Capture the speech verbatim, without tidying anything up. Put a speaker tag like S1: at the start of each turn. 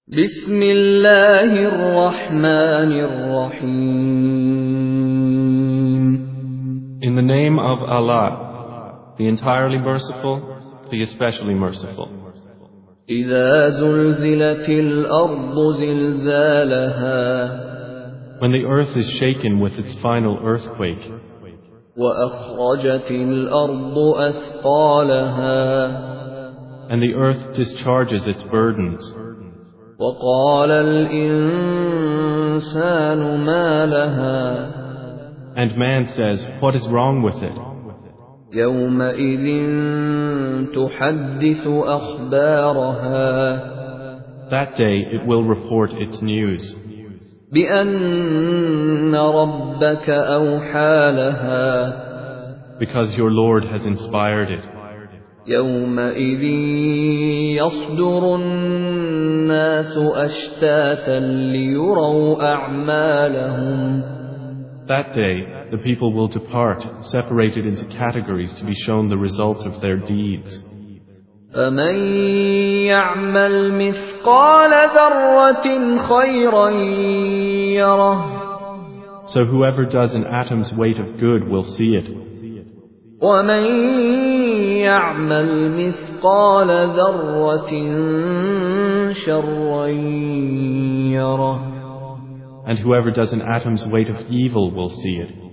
S1: بسم الله الرحمن الرحيم.
S2: In the name of Allah, the entirely merciful, the especially merciful.
S1: إذا زلزلت الأرض زلزالها
S2: When the earth is shaken with its final earthquake,
S1: وأخرجت الأرض أثقالها
S2: and the earth discharges its burdens,
S1: وقال الإنسان ما لها
S2: and man says, what is wrong with it?
S1: يومئذ تحدث أخبارها
S2: That day it will report its news,
S1: بأن ربك أوحى لها
S2: because your Lord has inspired it.
S1: يومئذ يصدر الناس أشتاتا ليروا أعمالهم
S2: That day the people will depart, separated into categories to be shown the result of their deeds.
S1: فمن يعمل مثقال ذرة خيرا يره
S2: So whoever does an atom's weight of good will see it,
S1: ومن يعمل مثقال ذرة شرا يره
S2: and whoever does an atom's weight of evil will see it.